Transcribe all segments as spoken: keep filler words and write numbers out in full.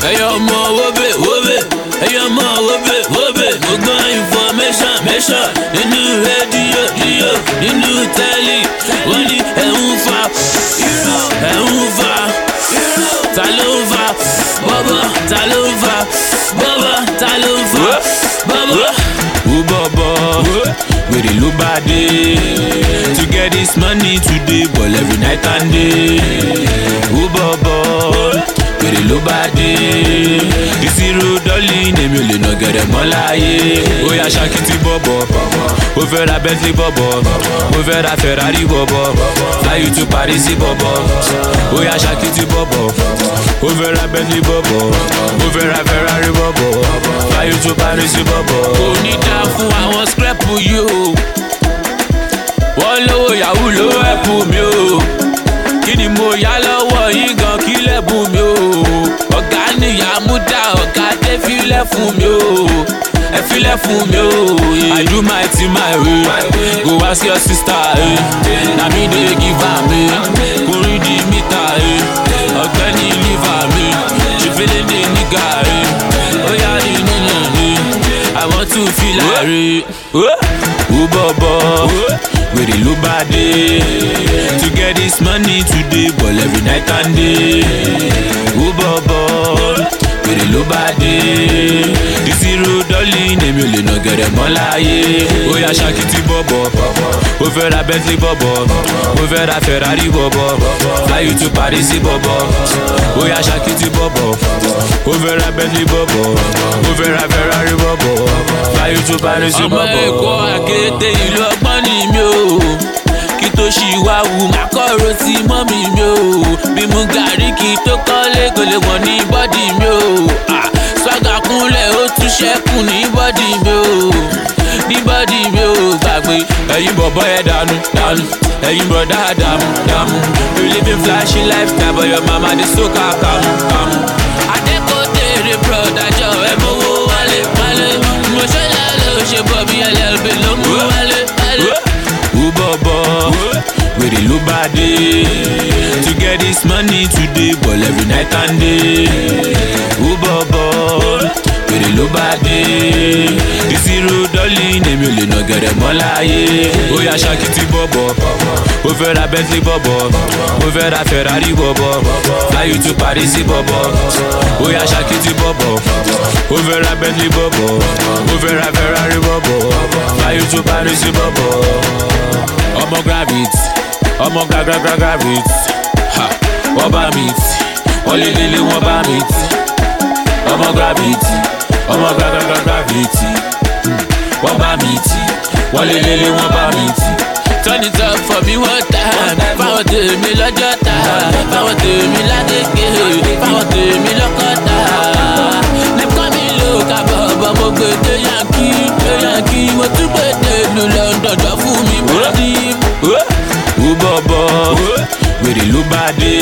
Ẹyọ ọmọ wobe wobe, ẹyọ ọmọ wobe wobe. Mo gbọ́ information mẹ́sàn nínú rédíò díò nínú tẹ́lì. Wọ́n ní ẹ̀ ń fa ẹ̀ ń fa ta ló ń fa bọ́bọ́ ta ló ń fa bọ́bọ́ ta ló ń fa bọ́bọ́. Wo bọ́bọ́ wèrè ló bá dé. To get this money today ball every night and day. Wo bọ́bọ́ wèrè ló bá dé. Ìṣirò dọ́lì èmi ò lè nà gẹ̀rẹ̀ mọ́ láyé. Ó yá ṣakiti bọ́bọ̀, ó fẹ́ ra Bentley bọ́bọ̀, ó fẹ́ ra Ferrari bọ́bọ̀, fly you to Paris bọ́bọ̀. Ó yá ṣakiti bọ́bọ̀, ó fẹ́ ra Bentley bọ́bọ̀, ó fẹ́ ra Ferrari bọ́bọ̀, fly you to Paris bọ́bọ̀. Kò ní dá fún àwọn scrap yìí o. Wọ́n lówó yahoo ló ẹ̀pù mi o. Kí ni mo yá lọ́wọ́ yín gan kí lẹ́bùn mi o. Ọ̀gá nìyá mú dá ọ̀gá dé filẹ̀ fún mi o. Ẹ filẹ̀ fún mi o. I do my thing my way. Go ask your sister. Eh. Na me dey give am me. Kò rí di mítà. Ọ̀gbẹ́ni liver mi. Ṣé fẹ́lẹ́ dé nígà rẹ̀? Ó yá ní nínú mi. I want to feel like. Wo bọ́bọ́ wèrè ló bá dé. To get this money today ball every night and day. Wo bọ́bọ́ wèrè ló bá dé. Ìṣirò dọ́lì èmi ò lè nà gẹ̀rẹ̀ mọ́ láyé. Ó yá ṣakiti bọ́bọ̀, ó fẹ́ ra Bentley bọ́bọ̀, ó fẹ́ ra Ferrari bọ́bọ̀, fly you to Paris bọ́bọ̀. Ó yá ṣakiti bọ́bọ̀, ó fẹ́ ra Bentley bọ́bọ̀, ó fẹ́ ra Ferrari bọ́bọ̀, fly you to Paris bọ́bọ̀. Ọmọ Èkó àkété ìlú ọgbọ́n ni mi o. Kí tó ṣì wá wù má kọ́rọ̀ sí mọ́mì mi o. Bí mu gàrí kí tó kọ́lé kò lè wọ̀ ní bọ́dì mi o. Swaga kúnlẹ̀ ó tún ṣẹ́kù ní bọ́dì mi o. Ní bọ́dì mi o gbàgbé. Ẹ̀yin bọ̀bọ̀ yẹn dànù dànù. Ẹ̀yin bọ̀dá dàmú dàmú. You living flashy lifestyle but your mama dey soak her kàmú kàmú. Adékòtèrè broda jọ ẹ mowó wálé wálé. Mo ṣe lálẹ́ ṣe bọ̀ bí ẹlẹ́bẹ̀ ló mú wálé wálé. Wo bọ́bọ́ wèrè ló bá dé. To get this money today ball every night and day. Wo bọ́bọ́ wèrè ló bá dé. Ìṣirò dọ́lì èmi ò lè nà gẹ̀rẹ̀ mọ́ láyé. Ó yá ṣakiti bọ́bọ̀, ó fẹ́ ra Bentley bọ́bọ̀, ó fẹ́ ra Ferrari bọ́bọ̀, fly you to Paris bọ́bọ̀. Ó yá ṣakiti bọ́bọ̀, ó fẹ́ ra Bentley bọ́bọ̀, ó fẹ́ ra Ferrari bọ́bọ̀, fly you to Paris bọ́bọ̀. Ọmọ gravit, ọmọ gagragra gravit, ha, wọ́n bá mi tì, wọ́n lé lélẹ̀ wọ́n bá mi tì. Ọmọ gravit, ọmọ gagragra gravit, wọ́n bá mi tì, wọ́n lé lélẹ̀ wọ́n bá mi tì. Turn it up for me one time, fáwọn tèmi lọ́jọ́ ta, fáwọn tèmi ládégé, fáwọn tèmi lọ́kọ́ta. Lẹ́kọ́ mi ló kábọ̀ bọ̀ mo gbé dé yankí, dé yankí, mo tún gbé dé lu London jọ fún mi bọ́dí. Wo bọ́bọ́ wèrè ló bá dé.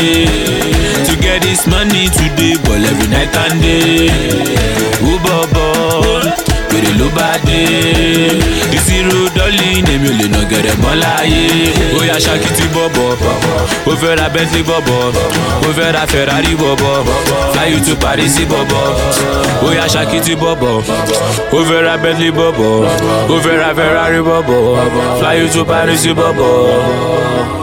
To get this money today ball every night and day. Wo bọ́bọ́ wèrè ló bá dé. Ìṣirò dọ́lì èmi ò lè nà gẹ̀rẹ̀ mọ́ láyé. Ó yá ṣakiti bọ́bọ̀, ó fẹ́ ra Bentley bọ́bọ̀, ó fẹ́ ra Ferrari bọ́bọ̀, fly you to Paris bọ́bọ̀. Ó yá ṣakiti bọ́bọ̀, ó fẹ́ ra Bentley bọ́bọ̀, ó fẹ́ ra Ferrari bọ́bọ̀, fly you to Paris bọ́bọ̀.